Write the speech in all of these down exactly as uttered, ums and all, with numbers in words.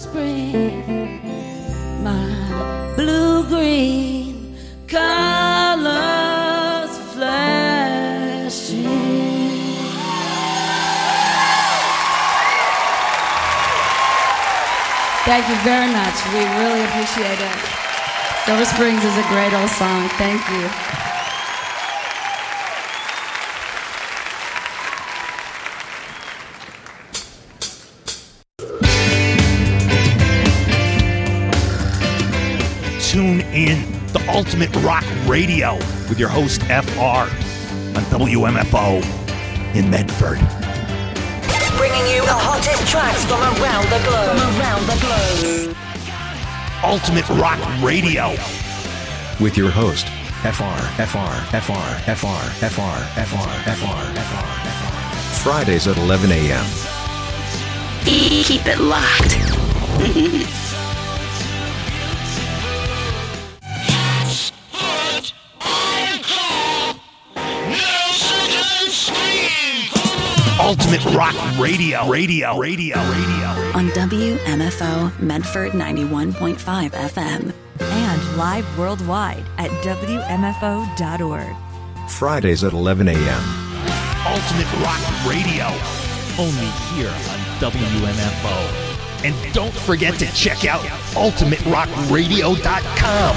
spring, my blue-green colors flashing. Thank you very much. We really appreciate it. Silver Springs is a great old song. Thank you. Tune in the Ultimate Rock Radio with your host F R on W M F O in Medford. Bringing you the hottest tracks from around the globe. From around the globe. Ultimate Rock Radio with your host F R F R F R F R F R F R F R F R Fridays at eleven a.m. Keep it locked. Ultimate Rock Radio, Radio, Radio, Radio. On W M F O Medford ninety-one point five F M. And live worldwide at W M F O dot org. Fridays at eleven a.m. Ultimate Rock Radio, only here on W M F O. And don't forget to check out ultimate rock radio dot com.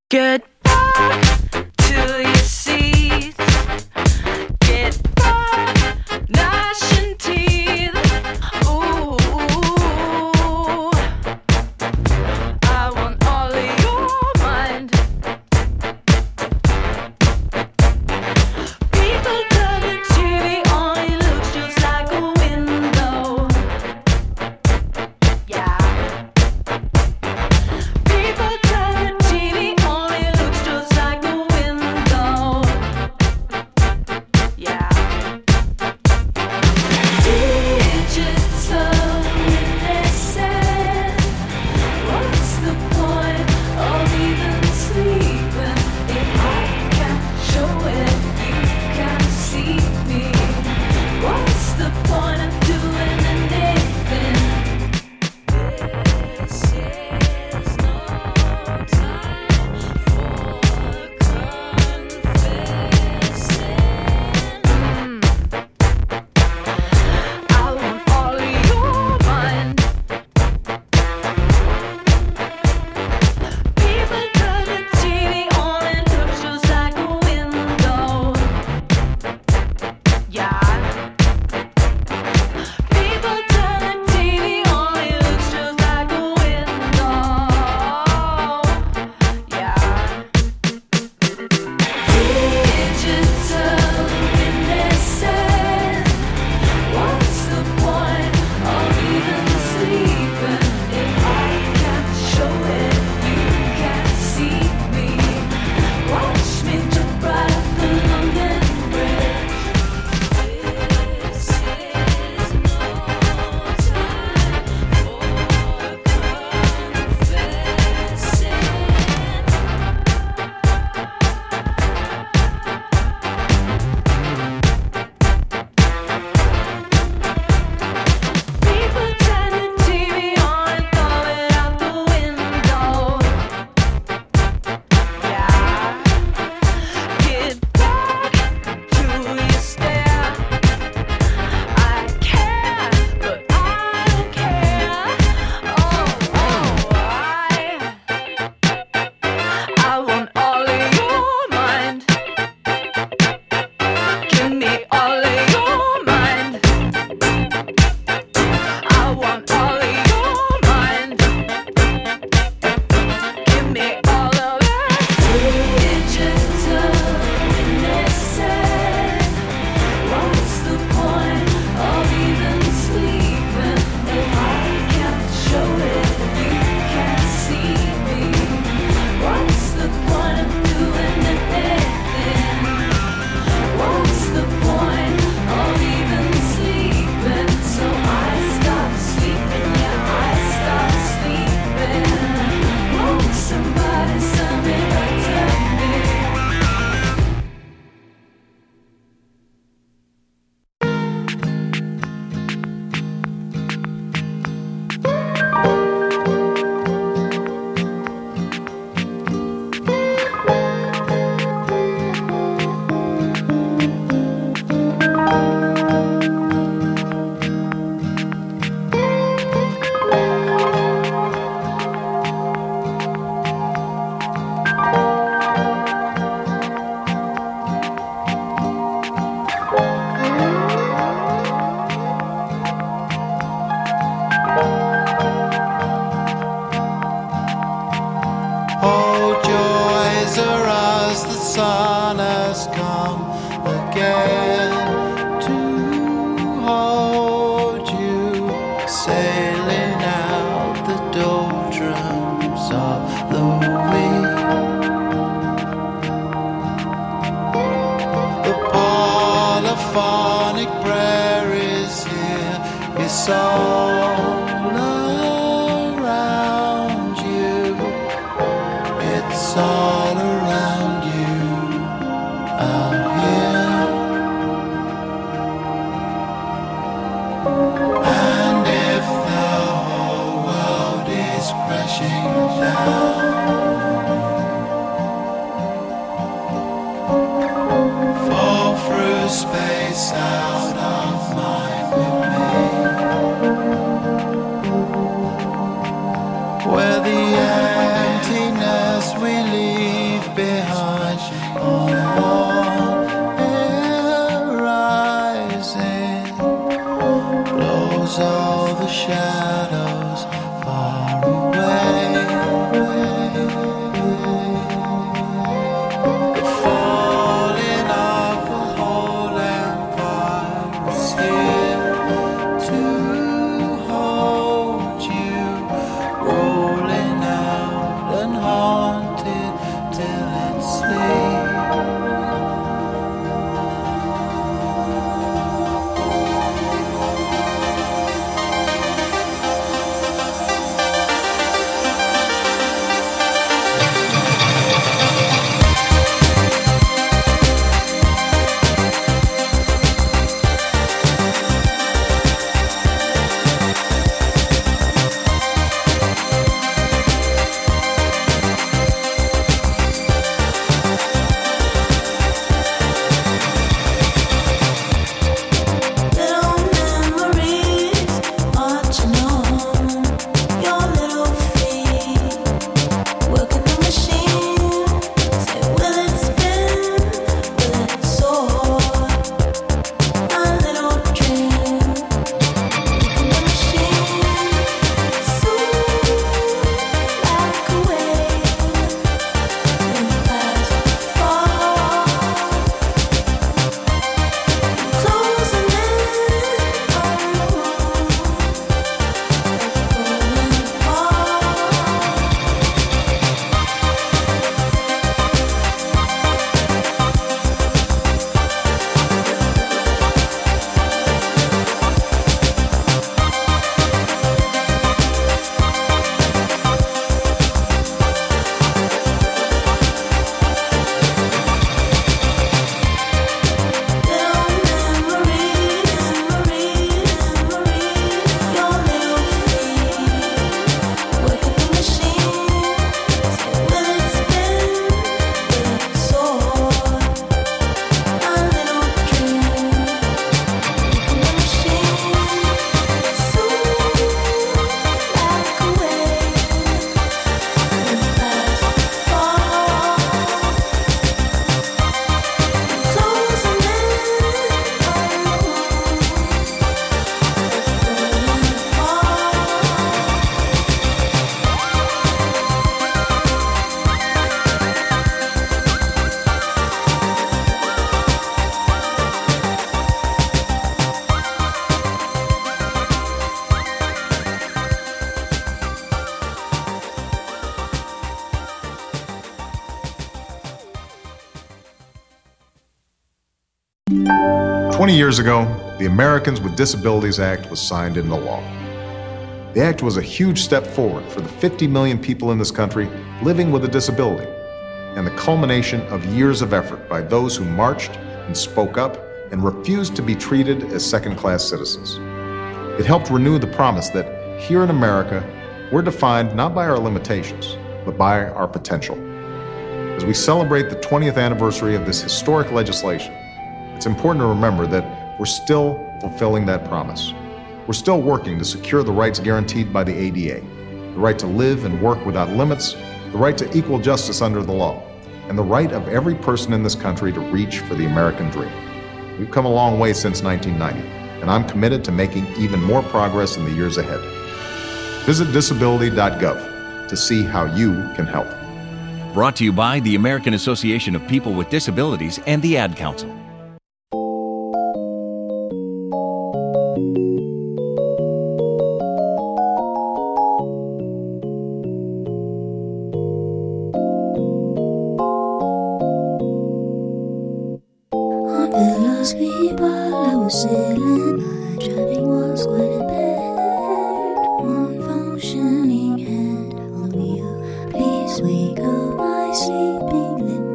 Get back to your seats. Get back, gnashing teeth. Ooh, I want all of your mind. People turn the T V on, it looks just like a window. Yeah. People turn the T V on, it looks just like a window. Yeah. Digital innocent. What's the point of even sleeping if I can't show it? You can't see me. What's the point of doing anything? This is no time for confessing. I want all of your mind. People turn the T V on and it looks just like a window. Yeah. People turn the T V on, it looks just like a window. Yeah. Digital innocent. What's the point of even sleeping if I can't show it? You can't see me. Watch me jump right up the London Bridge. This is no time for confessing. People turn the T V on and throw it out the window. Yeah. Get back to your stare. I care, but I don't care. Oh, oh, I, I want all of your mind. Give me all of your mind. I want all of your mind. Give me all of it. Digital innocent. What's the point of even sleeping if I can't show it? You can't see me. What's the point of doing anything? What's the point of even sleeping? So I stop sleeping, yeah, I stop sleeping. Won't somebody send me back to me? Oh, joys are as the sun has come again to hold you, sailing out the doldrums of the week. The polyphonic prayer is here, it's all around you. It's all around you out here. And if the whole world is crashing down, fall through space out of mind with me. was all the shadows far away. The falling of the whole empire is here to hold you, rolling out and haunted till it sleeps. twenty years ago, the Americans with Disabilities Act was signed into law. The act was a huge step forward for the fifty million people in this country living with a disability, and the culmination of years of effort by those who marched and spoke up and refused to be treated as second-class citizens. It helped renew the promise that here in America, we're defined not by our limitations, but by our potential. As we celebrate the twentieth anniversary of this historic legislation, it's important to remember that we're still fulfilling that promise. We're still working to secure the rights guaranteed by the A D A, the right to live and work without limits, the right to equal justice under the law, and the right of every person in this country to reach for the American dream. We've come a long way since nineteen ninety, and I'm committed to making even more progress in the years ahead. Visit disability dot gov to see how you can help. Brought to you by the American Association of People with Disabilities and the Ad Council. Asleep while I was sailing, my traffic was quite impaired. One functioning hand on the wheel, please wake up my sleeping limb.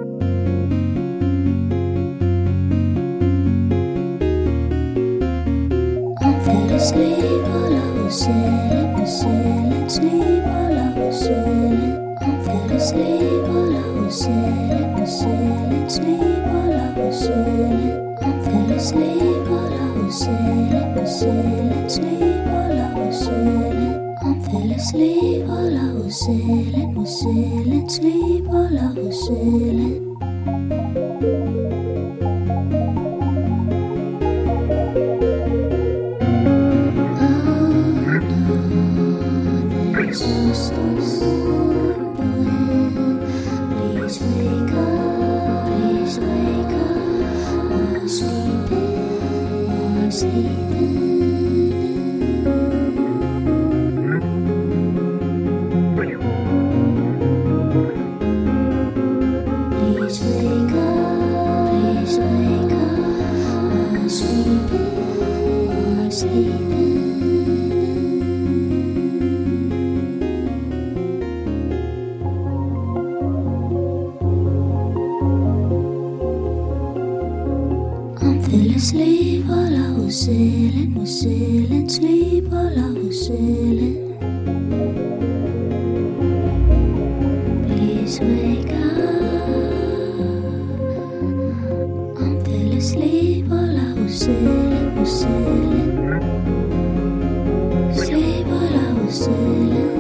I fell asleep while I was sailing, was sailing, sleep while I was sailing. I fell asleep while I was sailing, was sailing, sleep while I was sailing. I fell asleep while I was sailing, was sailing, sleep while I was sailing. I fell asleep while I was sailing, was sailing, sleep while I was sailing. Sleep while I was sailing, was sailing, sleep while I was sailing. Please wake up. I'm still asleep while I was sailing, was sailing. Sleep while I was sailing.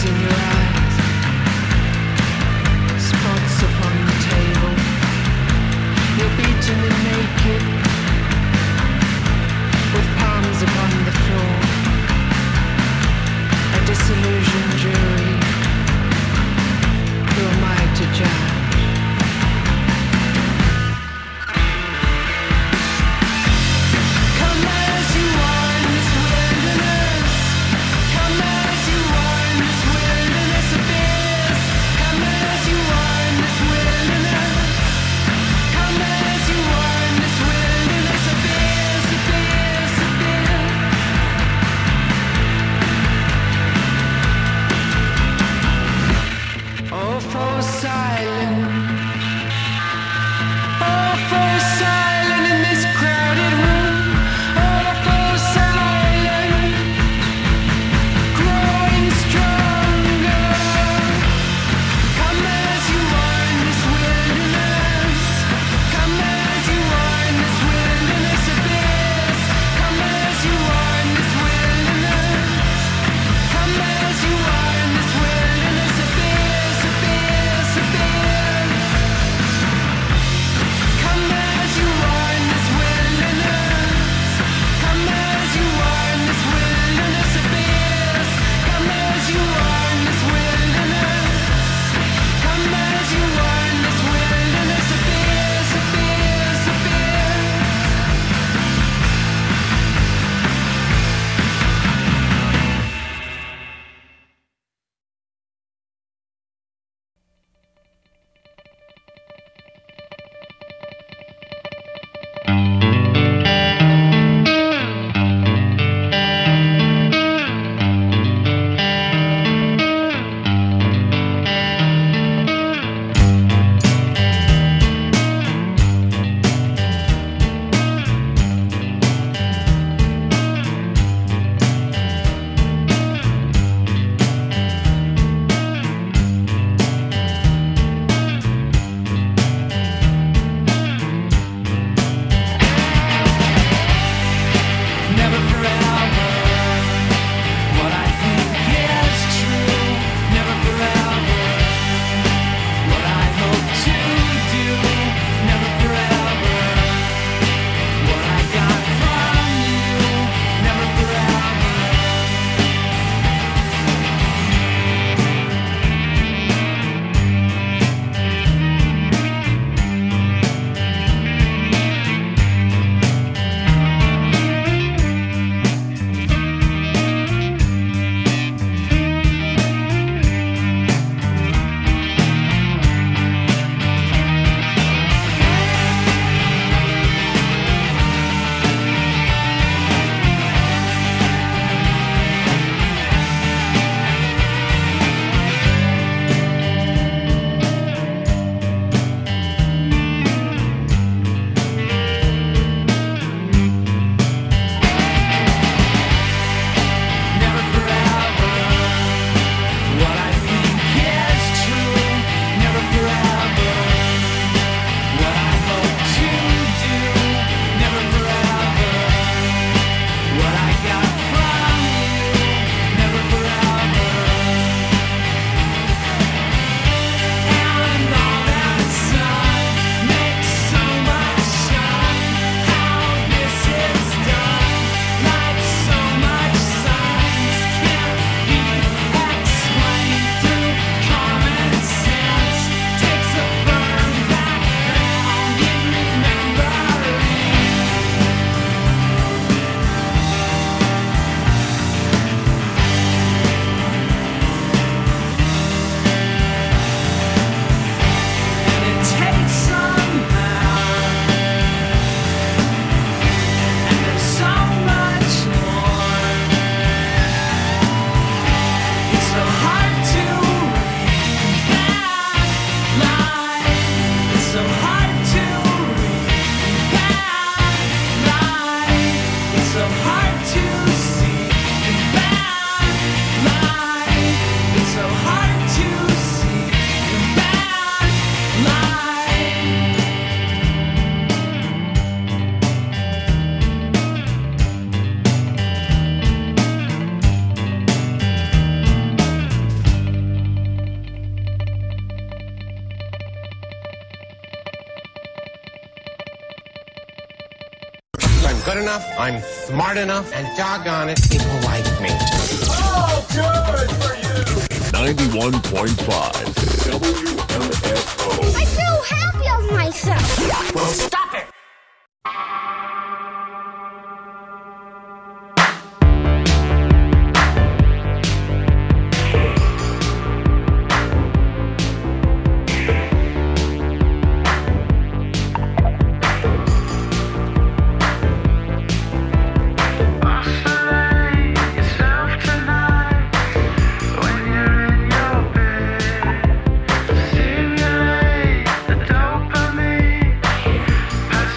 in your eyes, spots upon the table. You're beaten and naked, with palms upon the floor. A disillusioned jury. Who am I to judge? Come as you are in this wilderness. Come as you are in this wilderness abyss. Come as you are in this wilderness. Come as you are in this wilderness abyss, abyss, abyss. enough, I'm smart enough, and doggone it, people like me. Oh, good for you! ninety-one point five W M F O. I feel happy of myself. Well, stop it! Stimulate the dopamine.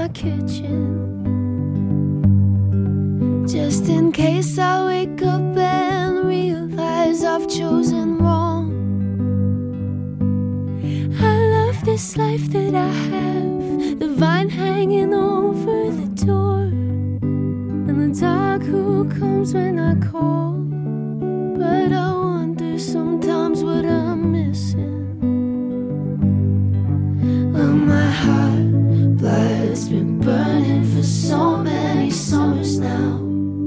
my kitchen. Just in case I wake up and realize I've chosen wrong. I love this life that I have, the vine hanging over the door, and the dog who comes when I call. But I wonder sometimes what I'm missing. Well, my heart blood's been burning for so many summers now.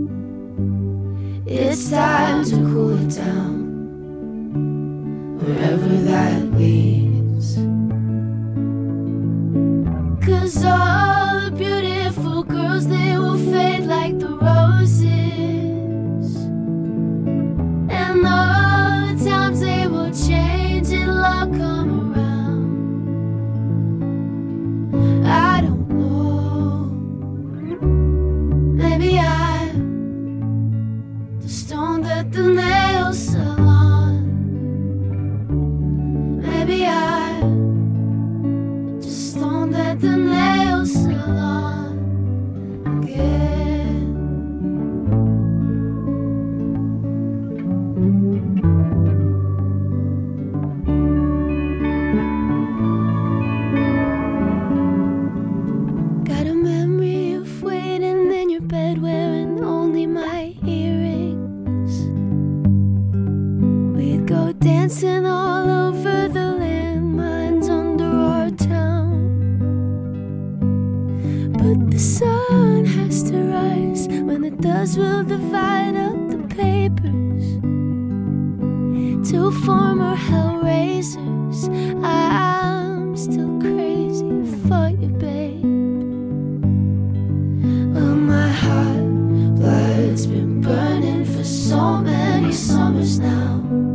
It's time to cool it down, wherever that leads. 'Cause all the beautiful girls, they will fade like the roses, and all the times they will change, it'll all come around. I don't know, maybe I'm the stone that the nails salon. Maybe I'm just stone that the nails salon again. Got a memory of waiting in your bed wearing only my earrings. We'd go dancing all over the landmines under our town. But the sun has to rise. When it does, we'll divide up the papers. Two former hellraisers. I'm still crazy for you, babe. Well, my heart blood's been burning for so many summers now.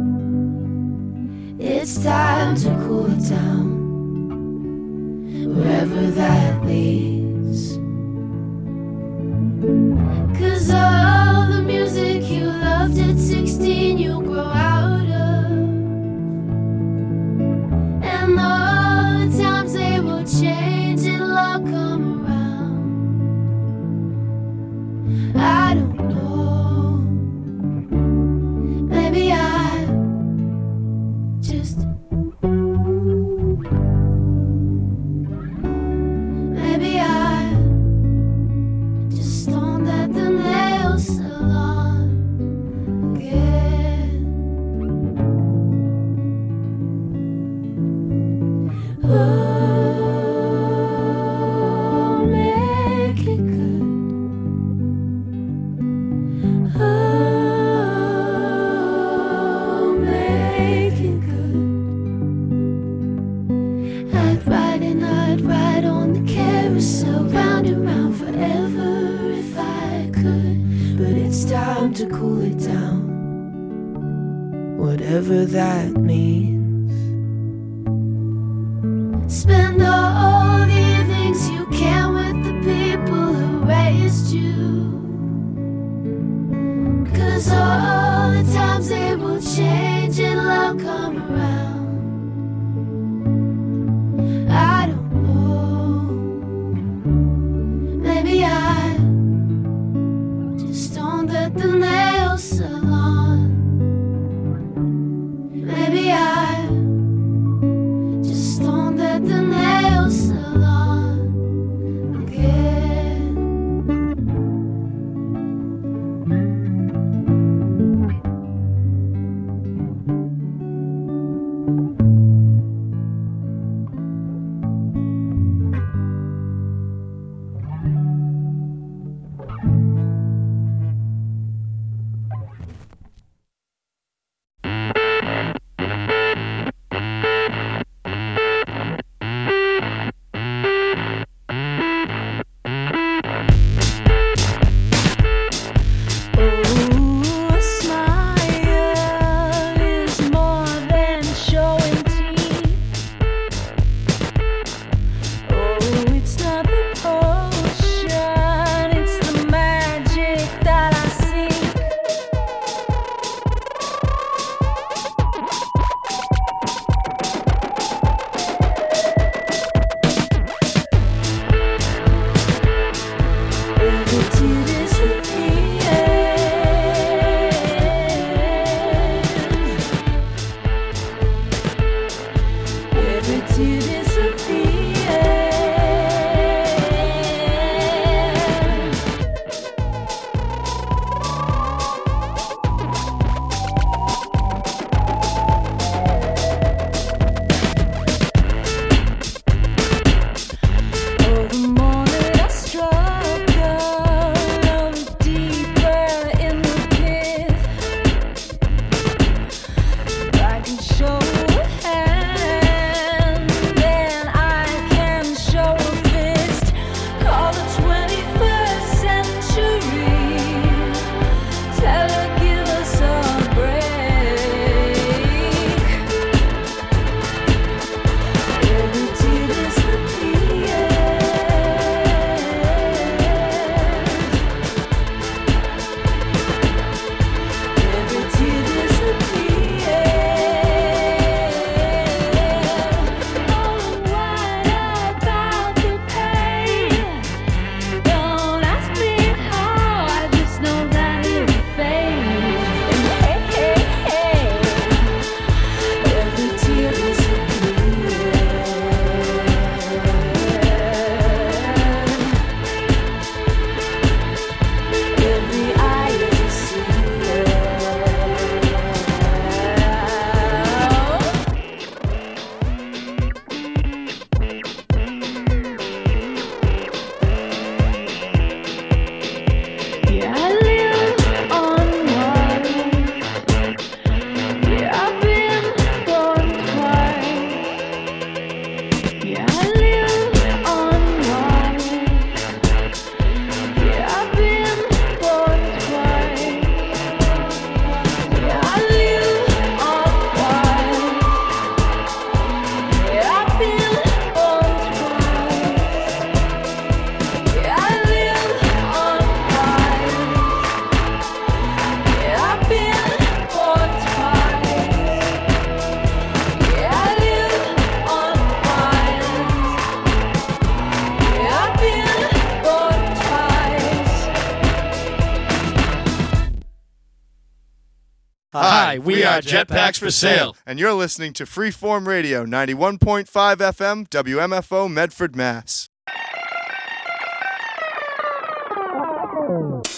It's time to cool it down, wherever that leads. 'Cause all the music you loved at sixteen, you grow out of, and all the times they will change, it'll all come around. I don't know, maybe I'm just, maybe I'm just stoned at the nail salon again. Oh, make it good. Oh, make it good. I'd ride and I'd ride on the carousel, round and round forever if I could. But it's time to cool it down, whatever that means. Spend all the evenings you can with the people who raised you. 'Cause all the times they will change, it'll all come around. I don't know, maybe I'm just stoned at the nail salon. Maybe I Hi, we are Jetpacks for Sale. And you're listening to Freeform Radio, ninety-one point five F M, W M F O, Medford, Mass.